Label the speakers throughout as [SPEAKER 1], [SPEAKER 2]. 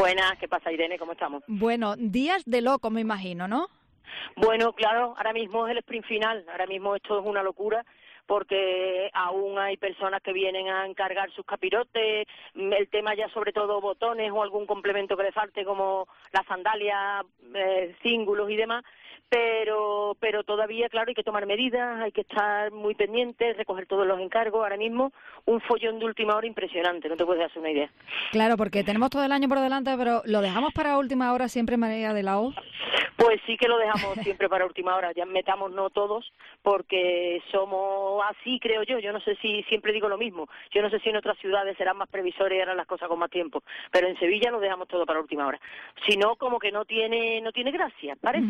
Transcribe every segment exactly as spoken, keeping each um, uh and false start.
[SPEAKER 1] Buenas, ¿qué pasa, Irene? ¿Cómo estamos?
[SPEAKER 2] Bueno, días de loco, me imagino, ¿no?
[SPEAKER 1] Bueno, claro, ahora mismo es el sprint final, ahora mismo esto es una locura, porque aún hay personas que vienen a encargar sus capirotes, el tema ya sobre todo botones o algún complemento que le falte como las sandalias, eh, cíngulos y demás, pero pero todavía, claro, hay que tomar medidas, hay que estar muy pendientes, recoger todos los encargos. Ahora mismo un follón de última hora impresionante, no te puedes hacer una idea.
[SPEAKER 2] Claro, porque tenemos todo el año por delante, pero ¿lo dejamos para última hora siempre, María de la O?
[SPEAKER 1] Pues sí que lo dejamos siempre para última hora, ya metamos no todos, porque somos así, creo yo. Yo no sé si, siempre digo lo mismo, yo no sé si en otras ciudades serán más previsores y harán las cosas con más tiempo, pero en Sevilla lo dejamos todo para última hora. Si no, como que no tiene no tiene gracia, parece.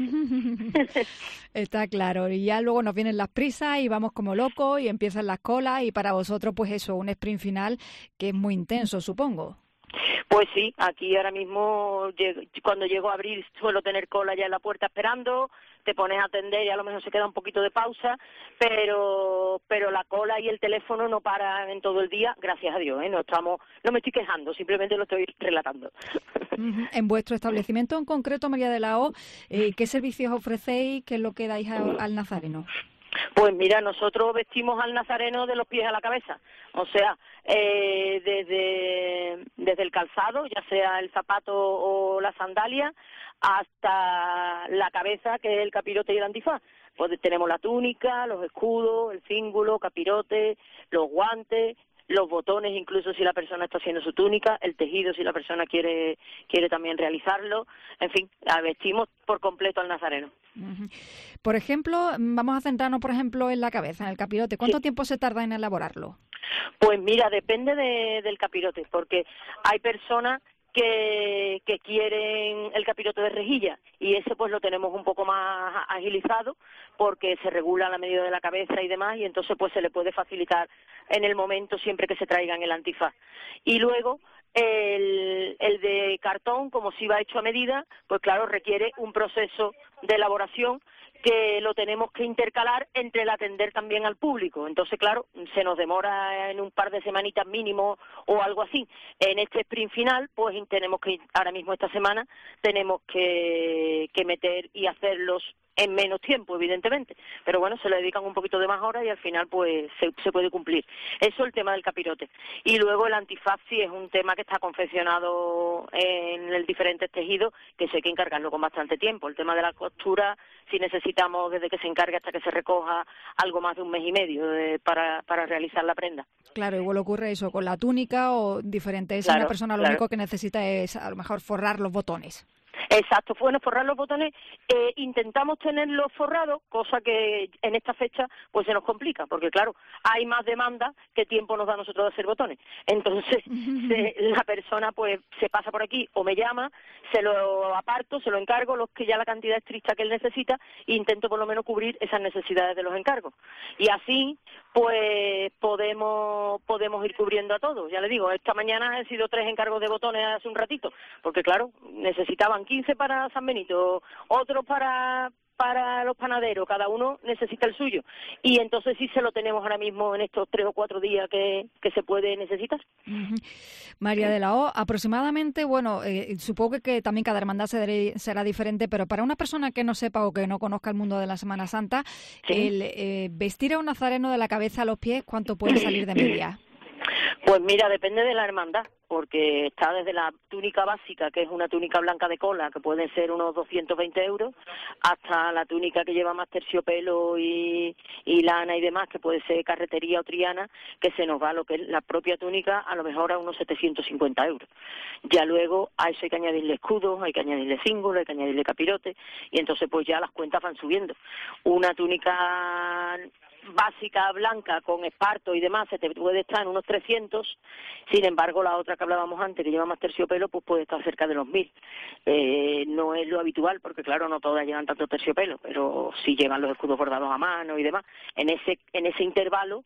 [SPEAKER 2] Está claro, y ya luego nos vienen las prisas y vamos como locos y empiezan las colas, y para vosotros pues eso, un sprint final que es muy intenso, supongo.
[SPEAKER 1] Pues sí, aquí ahora mismo cuando llego a abrir suelo tener cola ya en la puerta esperando, te pones a atender y a lo mejor se queda un poquito de pausa, pero pero la cola y el teléfono no paran en todo el día, gracias a Dios, ¿eh? No estamos, no me estoy quejando, simplemente lo estoy relatando.
[SPEAKER 2] En vuestro establecimiento en concreto, María de la O, eh, ¿qué servicios ofrecéis? ¿Qué es lo que dais a, al nazareno?
[SPEAKER 1] Pues mira, nosotros vestimos al nazareno de los pies a la cabeza, o sea, eh, desde, desde el calzado, ya sea el zapato o la sandalia, hasta la cabeza, que es el capirote y el antifaz. Pues tenemos la túnica, los escudos, el cíngulo, capirote, los guantes, los botones, incluso si la persona está haciendo su túnica, el tejido si la persona quiere quiere también realizarlo, en fin, la vestimos por completo al nazareno.
[SPEAKER 2] Uh-huh. Por ejemplo, vamos a centrarnos, por ejemplo, en la cabeza, en el capirote. ¿Cuánto sí. tiempo se tarda en elaborarlo?
[SPEAKER 1] Pues mira, depende de, del capirote, porque hay personas que, que quieren el capirote de rejilla y ese pues lo tenemos un poco más agilizado porque se regula la medida de la cabeza y demás, y entonces pues se le puede facilitar en el momento siempre que se traigan el antifaz. Y luego el, el de cartón, como si va hecho a medida, pues claro, requiere un proceso de elaboración que lo tenemos que intercalar entre el atender también al público. Entonces, claro, se nos demora en un par de semanitas mínimo o algo así. En este sprint final, pues tenemos que, ahora mismo esta semana, tenemos que, que meter y hacerlos en menos tiempo, evidentemente, pero bueno, se le dedican un poquito de más horas y al final pues se, se puede cumplir. Eso es el tema del capirote. Y luego el antifaz sí es un tema que está confeccionado en el diferentes tejidos, que sé que encargarlo con bastante tiempo. El tema de la costura, si necesitamos desde que se encargue hasta que se recoja algo más de un mes y medio de, para, para realizar la prenda.
[SPEAKER 2] Claro, igual ocurre eso con la túnica o diferente. Es
[SPEAKER 1] claro,
[SPEAKER 2] una persona lo
[SPEAKER 1] claro.
[SPEAKER 2] único que necesita es a lo mejor forrar los botones.
[SPEAKER 1] Exacto, bueno, forrar los botones, eh, intentamos tenerlos forrados, cosa que en esta fecha pues se nos complica, porque claro, hay más demanda que tiempo nos da a nosotros de hacer botones. Entonces, se, la persona pues se pasa por aquí o me llama, se lo aparto, se lo encargo, los que ya la cantidad estricta que él necesita, e intento por lo menos cubrir esas necesidades de los encargos. Y así, pues podemos podemos ir cubriendo a todos. Ya le digo, esta mañana han sido tres encargos de botones hace un ratito, porque claro, necesitaban quince para San Benito, otros para para los panaderos, cada uno necesita el suyo, y entonces sí se lo tenemos ahora mismo en estos tres o cuatro días que, que se puede necesitar.
[SPEAKER 2] Uh-huh. María de la O, aproximadamente, bueno, eh, supongo que, que también cada hermandad será diferente, pero para una persona que no sepa o que no conozca el mundo de la Semana Santa, ¿sí? el eh, vestir a un nazareno de la cabeza a los pies, ¿cuánto puede salir de media?
[SPEAKER 1] Pues mira, depende de la hermandad, porque está desde la túnica básica, que es una túnica blanca de cola, que puede ser unos doscientos veinte euros, hasta la túnica que lleva más terciopelo y, y lana y demás, que puede ser carretería o triana, que se nos va lo que es la propia túnica, a lo mejor a unos setecientos cincuenta euros. Ya luego a eso hay que añadirle escudos, hay que añadirle cíngulos, hay que añadirle capirote, y entonces pues ya las cuentas van subiendo. Una túnica básica blanca con esparto y demás se te puede estar en unos trescientos, sin embargo la otra que hablábamos antes que lleva más terciopelo pues puede estar cerca de los mil. Eh, no es lo habitual porque claro no todas llevan tanto terciopelo, pero sí llevan los escudos bordados a mano y demás. En ese en ese intervalo,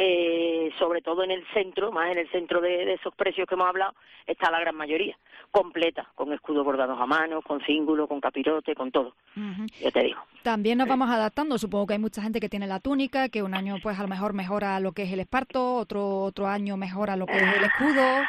[SPEAKER 1] eh, sobre todo en el centro, más en el centro de, de esos precios que hemos hablado, está la gran mayoría completa, con escudos bordados a mano, con cíngulo, con capirote, con todo. Uh-huh. Ya te digo.
[SPEAKER 2] También nos vamos adaptando, supongo que hay mucha gente que tiene la túnica, que un año pues a lo mejor mejora lo que es el esparto, otro otro año mejora lo que es el escudo.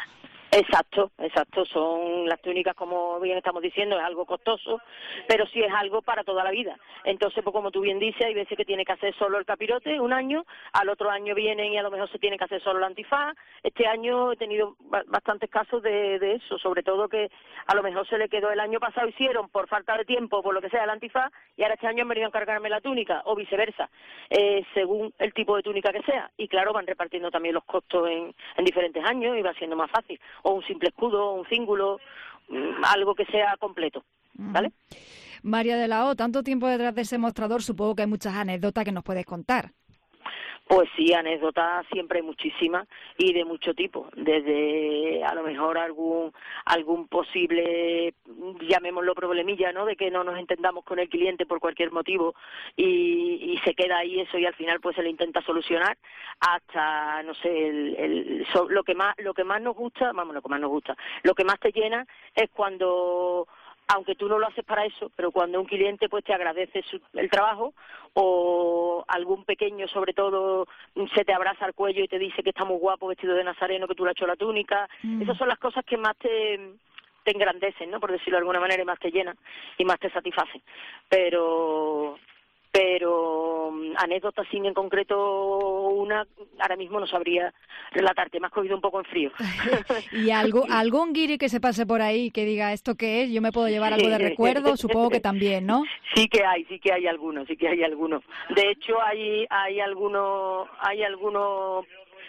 [SPEAKER 1] Exacto, exacto. Son las túnicas, como bien estamos diciendo, es algo costoso, pero sí es algo para toda la vida. Entonces, pues como tú bien dices, hay veces que tiene que hacer solo el capirote un año, al otro año vienen y a lo mejor se tiene que hacer solo el antifaz. Este año he tenido bastantes casos de, de eso, sobre todo que a lo mejor se le quedó el año pasado, hicieron por falta de tiempo, por lo que sea, el antifaz, y ahora este año han venido a encargarme la túnica, o viceversa, eh, según el tipo de túnica que sea. Y claro, van repartiendo también los costos en, en diferentes años y va siendo más fácil. O un simple escudo, o un cíngulo, algo que sea completo, ¿vale?
[SPEAKER 2] Uh-huh. María de la O, tanto tiempo detrás de ese mostrador, supongo que hay muchas anécdotas que nos puedes contar.
[SPEAKER 1] Pues sí, anécdotas siempre hay muchísimas y de mucho tipo, desde a lo mejor algún algún posible, llamémoslo problemilla, ¿no?, de que no nos entendamos con el cliente por cualquier motivo y, y se queda ahí eso y al final pues se le intenta solucionar, hasta, no sé, el, el, so, lo que más lo que más nos gusta, vamos, lo que más nos gusta, lo que más te llena es cuando, aunque tú no lo haces para eso, pero cuando un cliente pues te agradece su, el trabajo, o algún pequeño, sobre todo, se te abraza al cuello y te dice que está muy guapo vestido de nazareno, que tú le has hecho la túnica. Mm. Esas son las cosas que más te, te engrandecen, ¿no?, por decirlo de alguna manera, y más te llenan y más te satisfacen. Pero... pero anécdotas sin en concreto una, ahora mismo no sabría relatarte, me has cogido un poco en frío.
[SPEAKER 2] ¿Y algo, algún guiri que se pase por ahí que diga esto qué es? Yo me puedo llevar algo de recuerdo, supongo que también, ¿no?
[SPEAKER 1] Sí que hay, sí que hay algunos, sí que hay algunos. De hecho hay hay algunos hay algunos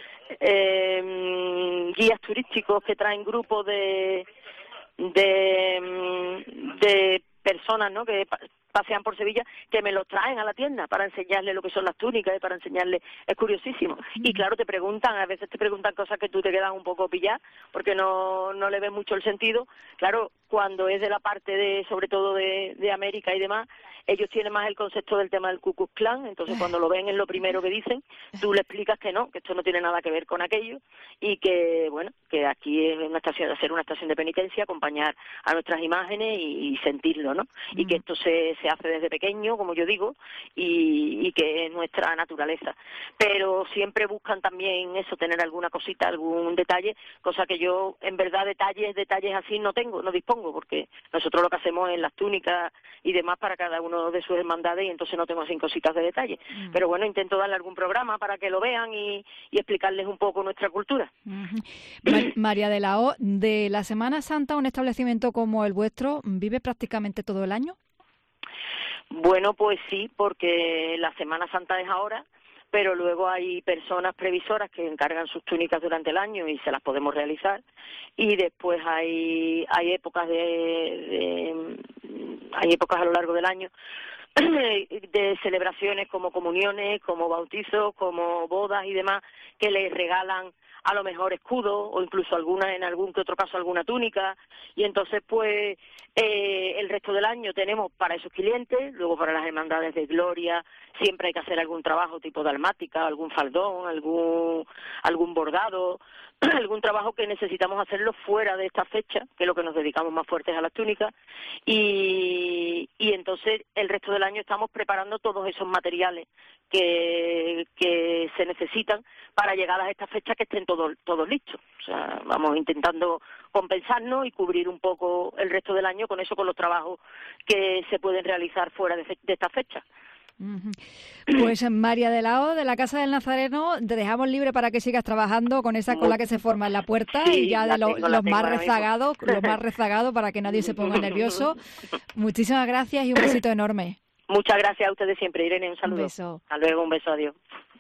[SPEAKER 1] eh, guías turísticos que traen grupos de de de personas, ¿no?, que pasean por Sevilla, que me los traen a la tienda para enseñarles lo que son las túnicas y para enseñarles, es curiosísimo. Y claro, te preguntan, a veces te preguntan cosas que tú te quedas un poco pilladas porque no no le ves mucho el sentido. Claro, cuando es de la parte de, sobre todo de, de América y demás, ellos tienen más el concepto del tema del Ku Klux Klan, entonces cuando lo ven es lo primero que dicen, tú le explicas que no, que esto no tiene nada que ver con aquello y que, bueno, que aquí es una estación, hacer una estación de penitencia, acompañar a nuestras imágenes y, y sentirlo, ¿no? Mm. Y que esto se, se hace desde pequeño, como yo digo, y, y que es nuestra naturaleza. Pero siempre buscan también eso, tener alguna cosita, algún detalle, cosa que yo, en verdad, detalles, detalles así no tengo, no dispongo, porque nosotros lo que hacemos es las túnicas y demás para cada uno de sus hermandades y entonces no tengo así cositas de detalle. Mm. Pero bueno, intento darle algún programa para que lo vean y, y explicarles un poco nuestra cultura.
[SPEAKER 2] Uh-huh. Mar- María de la O, de la Semana Santa, un establecimiento como el vuestro, ¿vive prácticamente todo el año?
[SPEAKER 1] Bueno, pues sí, porque la Semana Santa es ahora, pero luego hay personas previsoras que encargan sus túnicas durante el año y se las podemos realizar, y después hay hay épocas de, de hay épocas a lo largo del año de celebraciones como comuniones, como bautizos, como bodas y demás, que les regalan a lo mejor escudos o incluso alguna, en algún que otro caso alguna túnica, y entonces pues eh, el resto del año tenemos para esos clientes, luego para las hermandades de gloria siempre hay que hacer algún trabajo tipo dalmática, algún faldón, algún algún bordado, algún trabajo que necesitamos hacerlo fuera de esta fecha, que es lo que nos dedicamos más fuertes a las túnicas, y, y entonces el resto del año estamos preparando todos esos materiales que, que se necesitan para llegar a estas fechas que estén todos todos listos. O sea, vamos intentando compensarnos y cubrir un poco el resto del año con eso, con los trabajos que se pueden realizar fuera de, fe- de estas fechas.
[SPEAKER 2] Pues María de la O, de la Casa del Nazareno, te dejamos libre para que sigas trabajando con esa cola que se forma en la puerta, sí, y ya de lo, tengo, los más rezagados, los más rezagados para que nadie se ponga nervioso. Muchísimas gracias y un besito enorme.
[SPEAKER 1] Muchas gracias a ustedes siempre, Irene, un saludo.
[SPEAKER 2] Un beso.
[SPEAKER 1] Hasta luego, un beso, adiós.